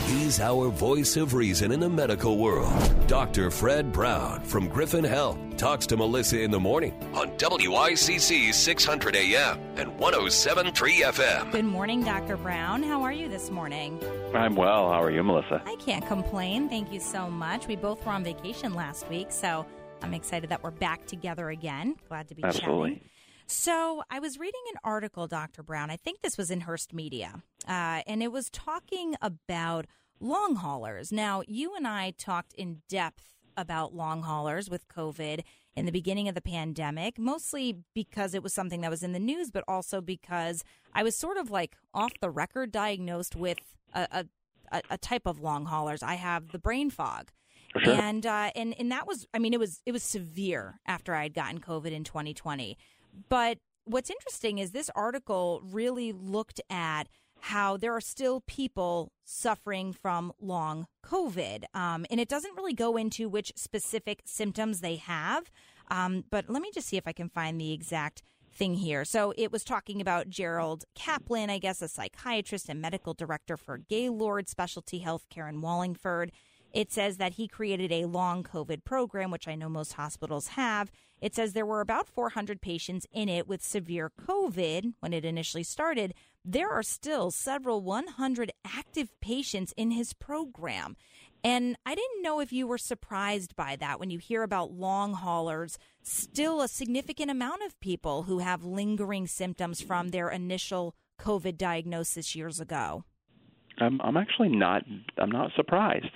He's our voice of reason in the medical world. Dr. Fred Brown from Griffin Health talks to Melissa in the morning on WICC 600 AM and 107.3 FM. Good morning, Dr. Brown. How are you this morning? I'm well. How are you, Melissa? I can't complain. Thank you so much. We both were on vacation last week, so I'm excited that we're back together again. Glad to be Absolutely. chatting. So I was reading an article, Dr. Brown. I think this was in Hearst Media, and it was talking about long haulers. Now, you and I talked in depth about long haulers with COVID in the beginning of the pandemic, mostly because it was something that was in the news, but also because I was sort of like off the record diagnosed with a type of long haulers. I have the brain fog. Sure. And that was, I mean, it was severe after I had gotten COVID in 2020. But what's interesting is this article really looked at how there are still people suffering from long COVID. And it doesn't really go into which specific symptoms they have. But let me just see if I can find the exact thing here. So it was talking about Gerald Kaplan, I guess, a psychiatrist and medical director for Gaylord Specialty Healthcare in Wallingford. It says that he created a long COVID program, which I know most hospitals have. It says there were about 400 patients in it with severe COVID when it initially started. There are still several 100 active patients in his program. And I didn't know if you were surprised by that when you hear about long haulers, still a significant amount of people who have lingering symptoms from their initial COVID diagnosis years ago. I'm actually not. I'm not surprised.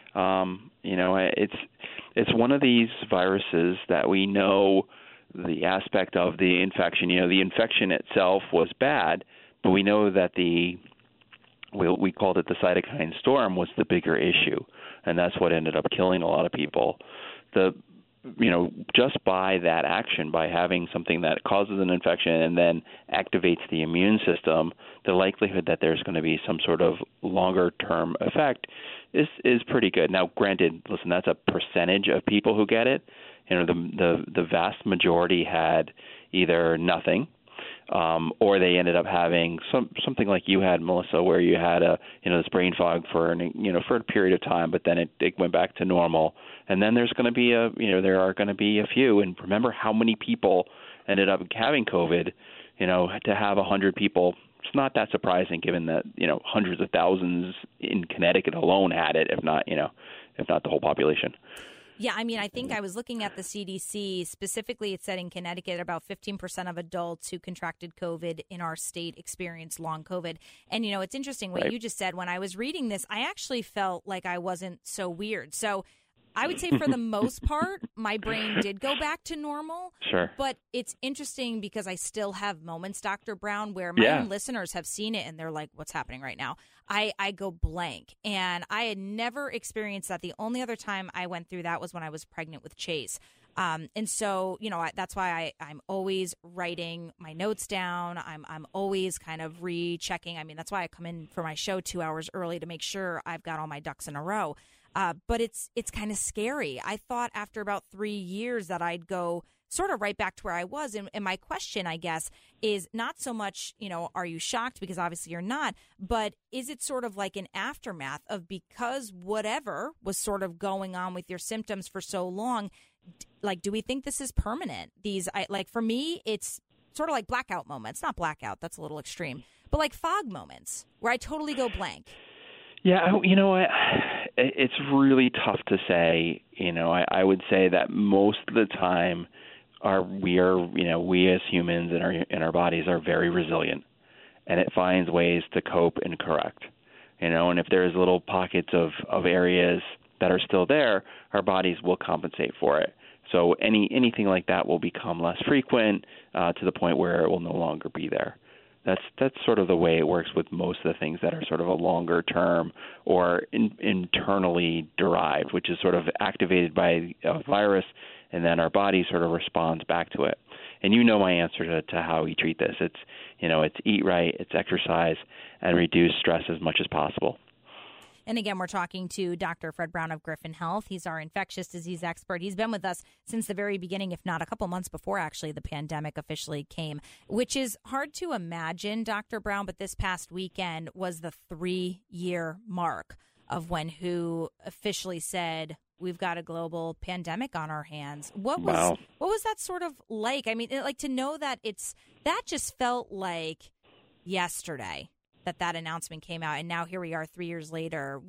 It's one of these viruses that we know the aspect of the infection. The infection itself was bad, but we know that we called it the cytokine storm was the bigger issue, and that's what ended up killing a lot of people. Just by that action, by having something that causes an infection and then activates the immune system, the likelihood that there's going to be some sort of longer-term effect is pretty good. Now, granted, listen, that's a percentage of people who get it. The vast majority had either nothing, or they ended up having something like you had, Melissa, where you had this brain fog for a period of time, but then it went back to normal. And then there's going to be there are going to be a few. And remember how many people ended up having COVID. To have 100 people, it's not that surprising, given that hundreds of thousands in Connecticut alone had it, if not the whole population. Yeah, I mean, I think I was looking at the CDC. Specifically, it said in Connecticut about 15% of adults who contracted COVID in our state experienced long COVID. And, it's interesting what you just said. When I was reading this, I actually felt like I wasn't so weird. So I would say for the most part, my brain did go back to normal. Sure. But it's interesting because I still have moments, Dr. Brown, where my own listeners have seen it and they're like, what's happening right now? I go blank. And I had never experienced that. The only other time I went through that was when I was pregnant with Chase. And so, that's why I'm always writing my notes down. I'm always kind of rechecking. I mean, that's why I come in for my show 2 hours early to make sure I've got all my ducks in a row. But it's kind of scary. I thought after about 3 years that I'd go sort of right back to where I was. And my question, I guess, is not so much, are you shocked? Because obviously you're not. But is it sort of like an aftermath of because whatever was sort of going on with your symptoms for so long? Like, do we think this is permanent? For me, it's sort of like blackout moments. Not blackout. That's a little extreme. But like fog moments where I totally go blank. Yeah, it's really tough to say. I would say that most of the time, we as humans in our bodies are very resilient, and it finds ways to cope and correct. And if there's little pockets of areas that are still there, our bodies will compensate for it. So anything like that will become less frequent to the point where it will no longer be there. That's sort of the way it works with most of the things that are sort of a longer term or internally derived, which is sort of activated by a virus, and then our body sort of responds back to it. And my answer to how we treat this. It's eat right, it's exercise, and reduce stress as much as possible. And again, we're talking to Dr. Fred Brown of Griffin Health. He's our infectious disease expert. He's been with us since the very beginning, if not a couple months before actually the pandemic officially came, which is hard to imagine, Dr. Brown, but this past weekend was the 3-year mark of when WHO officially said we've got a global pandemic on our hands. What was that sort of like? I mean, like to know that that just felt like yesterday that announcement came out, and now here we are 3 years later.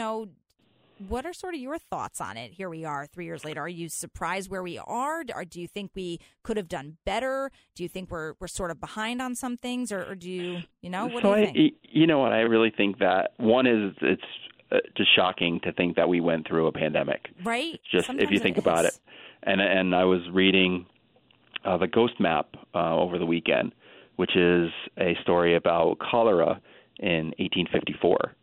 What are sort of your thoughts on it? Here we are 3 years later. Are you surprised where we are? Or do you think we could have done better? Do you think we're sort of behind on some things, or do you, what do you think? You know what? I really think that one is it's just shocking to think that we went through a pandemic. Right. Just Sometimes if you think about it. And I was reading the Ghost Map over the weekend, which is a story about cholera in 1854.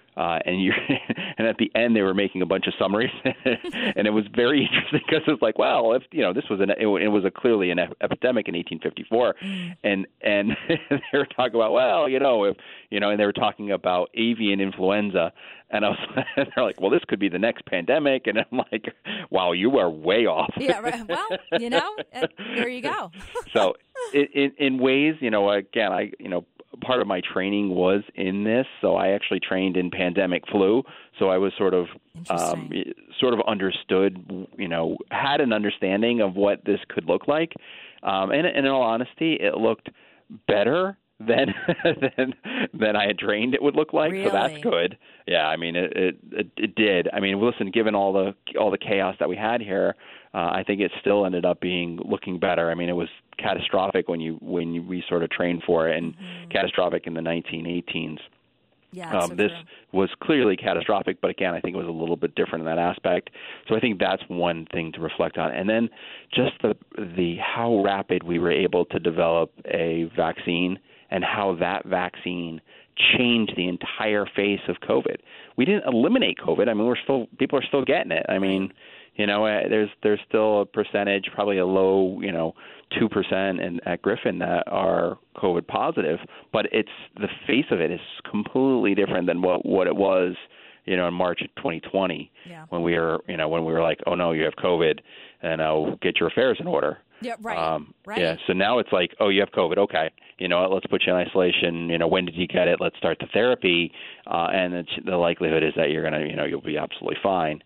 And at the end, they were making a bunch of summaries, and it was very interesting because it's like, well, if this was it was clearly an epidemic in 1854, and they were talking about, well, if and they were talking about avian influenza, and they're like, well, this could be the next pandemic, and I'm like, wow, you are way off. Yeah, right. Well, there you go. So, in ways, again, part of my training was in this, so I actually trained in pandemic flu. So I was sort of understood, had an understanding of what this could look like. And in all honesty, it looked better than I had trained it would look like. Really? So that's good. Yeah, I mean, it did. I mean, listen, given all the chaos that we had here, I think it still ended up looking better. I mean, it was catastrophic when we sort of trained for it, and catastrophic in the 1918s. Yeah, this was clearly catastrophic, but again, I think it was a little bit different in that aspect. So I think that's one thing to reflect on. And then just the how rapid we were able to develop a vaccine and how that vaccine changed the entire face of COVID. We didn't eliminate COVID. I mean, people are still getting it. I mean, there's still a percentage, probably a low, 2% at Griffin that are COVID positive, but the face of it is completely different than what it was, in March of 2020 when we were like, oh no, you have COVID, and get your affairs in order. Yeah, right. Right. Yeah. So now it's like, oh, you have COVID. Okay. Let's put you in isolation. When did you get it? Let's start the therapy. And the likelihood is that you're going to, you'll be absolutely fine.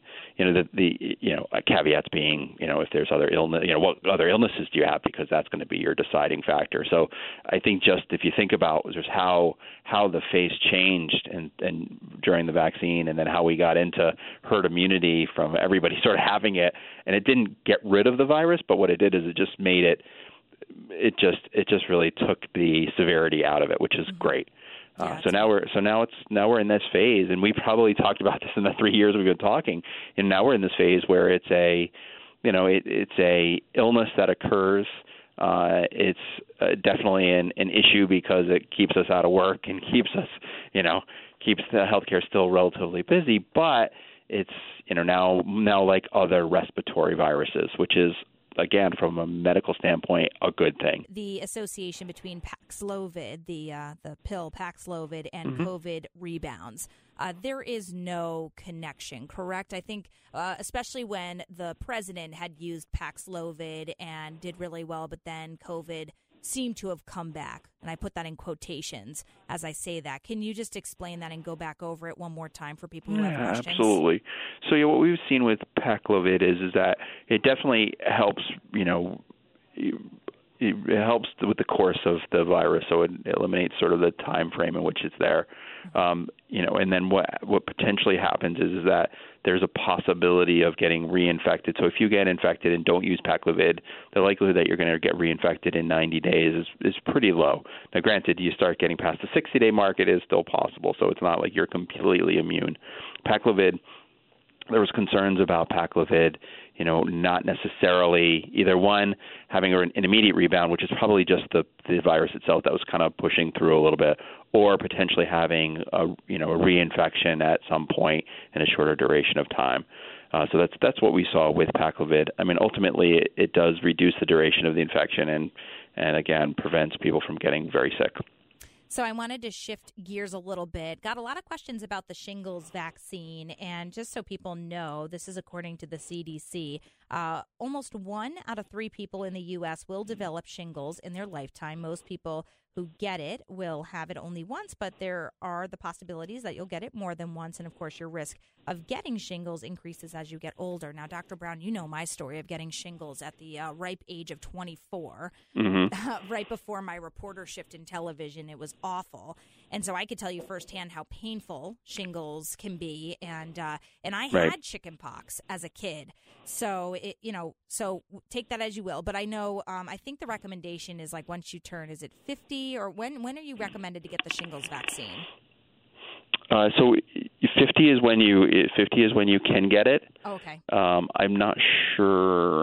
Caveats being, if there's other illness, what other illnesses do you have? Because that's going to be your deciding factor. So I think just if you think about just how the face changed and during the vaccine, and then how we got into herd immunity from everybody sort of having it, and it didn't get rid of the virus, but what it did is it just made it just really took the severity out of it, which is great. So now we're in this phase, and we probably talked about this in the 3 years we've been talking. And now we're in this phase where it's a illness that occurs. It's definitely an issue because it keeps us out of work and keeps the healthcare still relatively busy. But it's now like other respiratory viruses, which is, again, from a medical standpoint, a good thing. The association between Paxlovid, the pill Paxlovid, and COVID rebounds, there is no connection, correct? I think especially when the president had used Paxlovid and did really well, but then COVID seemed to have come back. And I put that in quotations as I say that. Can you just explain that and go back over it one more time for people who have questions? Absolutely. So what we've seen with Paxlovid is that it definitely helps, it helps with the course of the virus, so it eliminates sort of the time frame in which it's there. And then what potentially happens is that there's a possibility of getting reinfected. So if you get infected and don't use Paxlovid, the likelihood that you're going to get reinfected in 90 days is pretty low. Now, granted, you start getting past the 60-day mark, it is still possible, so it's not like you're completely immune. Paxlovid, there was concerns about Paxlovid, not necessarily either one, having an immediate rebound, which is probably just the virus itself that was kind of pushing through a little bit, or potentially having a reinfection at some point in a shorter duration of time. So that's what we saw with Paxlovid. I mean, ultimately, it does reduce the duration of the infection and again, prevents people from getting very sick. So I wanted to shift gears a little bit. Got a lot of questions about the shingles vaccine. And just so people know, this is according to the CDC. Almost 1 out of 3 people in the U.S. will develop shingles in their lifetime. Most people who get it will have it only once, but there are the possibilities that you'll get it more than once. And, of course, your risk of getting shingles increases as you get older. Now, Dr. Brown, you know my story of getting shingles at the ripe age of 24, right before my reportership in television. It was awful. And so I could tell you firsthand how painful shingles can be. And I had chicken pox as a kid. So, so take that as you will. But I know, I think the recommendation is like once you turn, is it 50 or when are you recommended to get the shingles vaccine? So 50 is when you can get it. Oh, okay. I'm not sure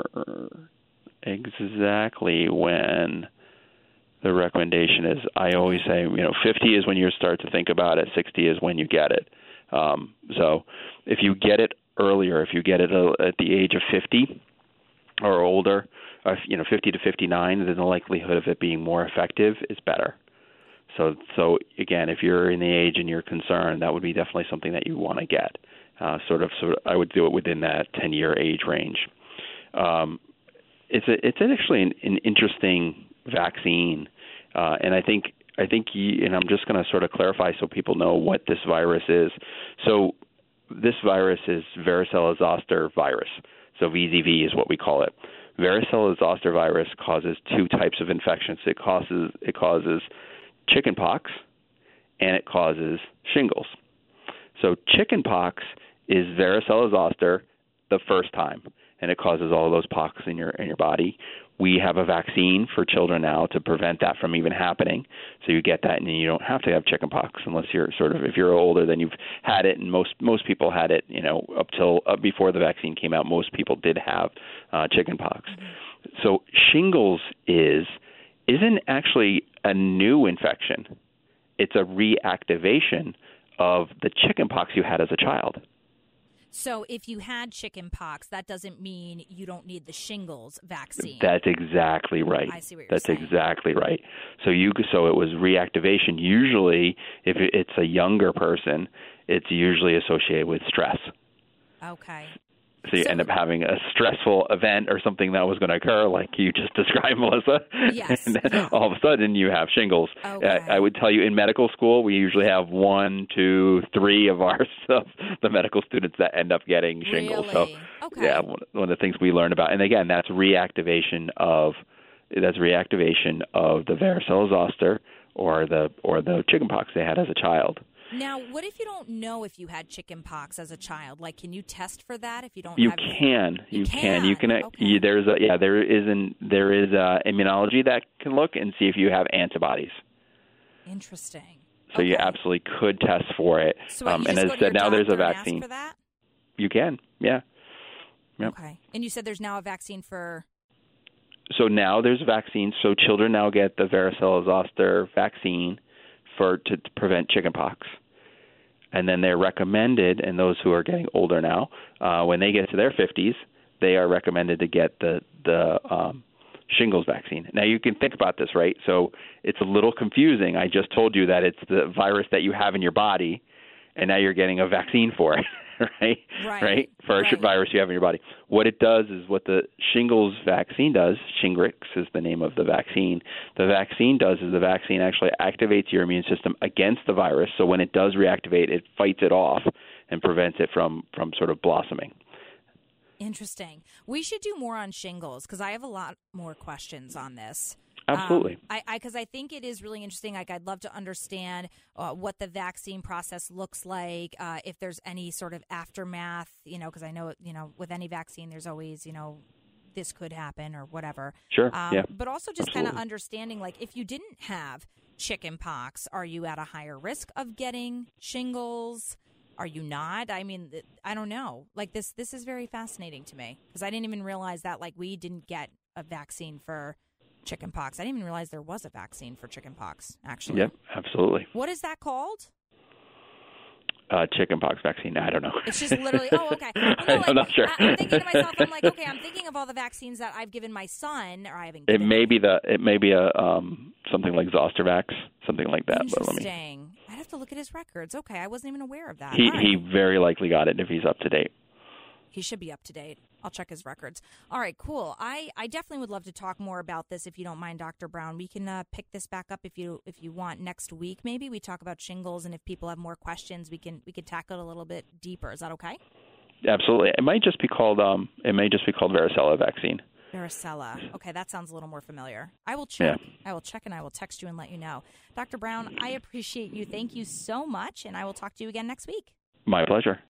exactly when the recommendation is. I always say, 50 is when you start to think about it. 60 is when you get it. So if you get it earlier, if you get it at the age of 50 or older, 50 to 59, then the likelihood of it being more effective is better. So again, if you're in the age and you're concerned, that would be definitely something that you want to get. Sort of, I would do it within that 10-year age range. It's actually an interesting vaccine, and I think and I'm just going to sort of clarify so people know what this virus is. So this virus is varicella-zoster virus. So VZV is what we call it. Varicella-zoster virus causes two types of infections. It causes chickenpox, and it causes shingles. So chickenpox is varicella-zoster the first time, and it causes all of those pox in your body. We have a vaccine for children now to prevent that from even happening. So you get that, and you don't have to have chickenpox unless you're if you're older, then you've had it, and most people had it. Up before the vaccine came out, most people did have chickenpox. So shingles isn't actually a new infection. It's a reactivation of the chickenpox you had as a child. So if you had chickenpox, that doesn't mean you don't need the shingles vaccine. That's exactly right. I see what you're saying. That's exactly right. So it was reactivation. Usually, if it's a younger person, it's usually associated with stress. Okay. So you end up having a stressful event or something that was going to occur, like you just described, Melissa. Yes. And then all of a sudden you have shingles. Okay. I would tell you in medical school, we usually have 1, 2, 3 of the medical students that end up getting shingles. Really? So, okay. yeah, one of the things we learn about. And again, that's reactivation of the varicella-zoster or the chickenpox they had as a child. Now, what if you don't know if you had chickenpox as a child? Like, can you test for that if you don't? You have can. You can. Okay. There is immunology that can look and see if you have antibodies. Interesting. So you absolutely could test for it. So and as I said, now there's a vaccine. Ask for that? You can. Yeah. Yep. Okay. And you said there's now a vaccine for. So now there's a vaccine. So children now get the varicella-zoster vaccine to prevent chickenpox. And then they're recommended, and those who are getting older now, when they get to their 50s, they are recommended to get the shingles vaccine. Now, you can think about this, right? So it's a little confusing. I just told you that it's the virus that you have in your body, and now you're getting a vaccine for it, right? Right? For a virus you have in your body. What it does is what the shingles vaccine does, Shingrix is the name of the vaccine. The vaccine does is the vaccine actually activates your immune system against the virus. So when it does reactivate, it fights it off and prevents it from sort of blossoming. Interesting. We should do more on shingles because I have a lot more questions on this. Absolutely. Because I think it is really interesting. Like, I'd love to understand what the vaccine process looks like, if there's any sort of aftermath, because I know, with any vaccine, there's always, this could happen or whatever. Sure. Yeah. But also just kind of understanding, like, if you didn't have chicken pox, are you at a higher risk of getting shingles? Are you not? I mean, I don't know. Like, this is very fascinating to me because I didn't even realize that, like, we didn't get a vaccine for chickenpox. I didn't even realize there was a vaccine for chickenpox, actually. Yep, absolutely. What is that called? Chickenpox vaccine. I don't know. It's just literally, okay. Well, I'm not sure. I'm thinking to myself, I'm like, okay, I'm thinking of all the vaccines that I've given my son, or I haven't given It may be a something like Zostavax, something like that. Interesting. I'd have to look at his records. Okay, I wasn't even aware of that. He very likely got it if he's up to date. He should be up to date. I'll check his records. All right, cool. I definitely would love to talk more about this if you don't mind, Dr. Brown. We can pick this back up if you want next week. Maybe we talk about shingles, and if people have more questions, we can tackle it a little bit deeper. Is that okay? Absolutely. It might just be called varicella vaccine. Varicella. Okay, that sounds a little more familiar. I will check. Yeah. I will check, and I will text you and let you know. Dr. Brown, I appreciate you. Thank you so much, and I will talk to you again next week. My pleasure.